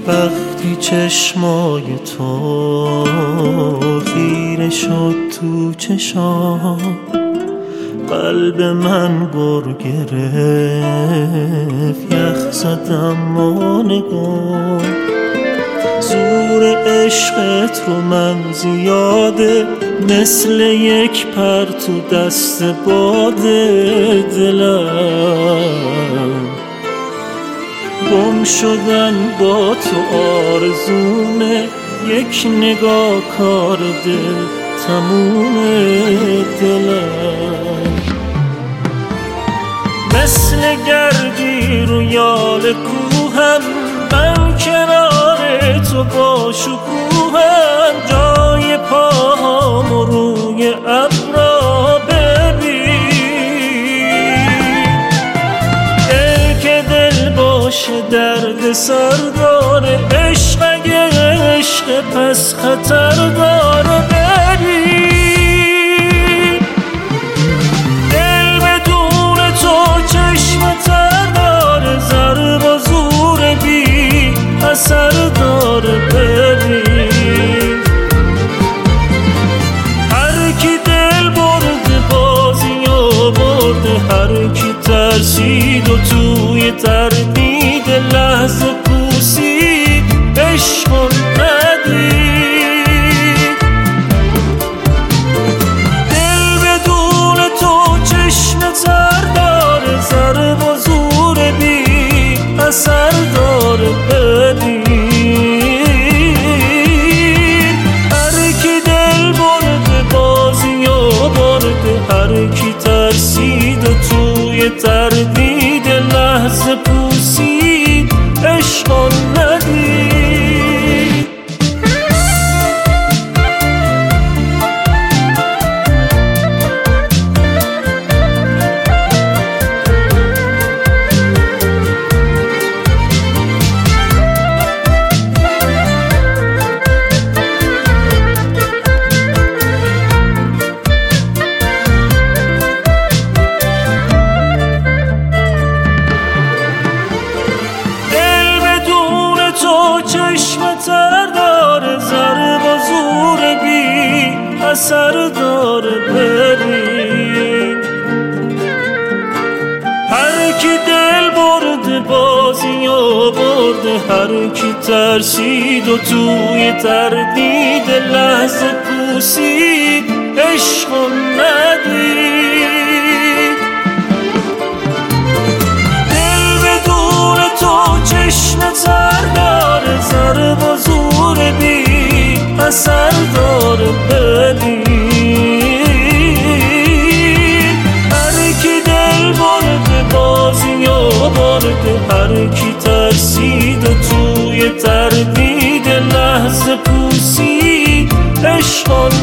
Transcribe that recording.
وقتی چشمای تو خیره شد تو چشام، قلب من گر گرفت، یخ زدم و نگاه. زور عشقت رو من زیاده، مثل یک پر تو دست باده. دلم گم شدن با تو آرزومه، یک نگاه کار دل تمومه. دلم مثل گردی رو یال کوهم، من کنار تو با شکوهم. جای پاهم روی ابرا ببین، که دل باشه درد سر داره. عشق اگه عشق پس خطر داره. ببین دل بدون تو چشم تر داره، ضرب و زور بی اثر داره. ببین هر کی دل برده بازی و برده، هر کی ترسید و توی تردید لحظه پوسید، عشق و ندید. دل بدون تو چشم تر داره، ضرب و زور بی اثر داره. ببین هر کی دل برده بازی و برده، هر کی ترسید و توی تردید لحظه پوسید، عشق و ندید. چشم تر داره، ضرب و زور بی اثر داره. ببین هر کی دل برده بازی و برده، هر کی ترسید و توی تردید لحظه پوسید، عشق و ندید. دل بدون تو چشم تر داره، ضرب و زور بی اثر داره. ببین هر کی دل برده بازی و برده، هر کی ترسید و توی تردید لحظه پوسید، عشق و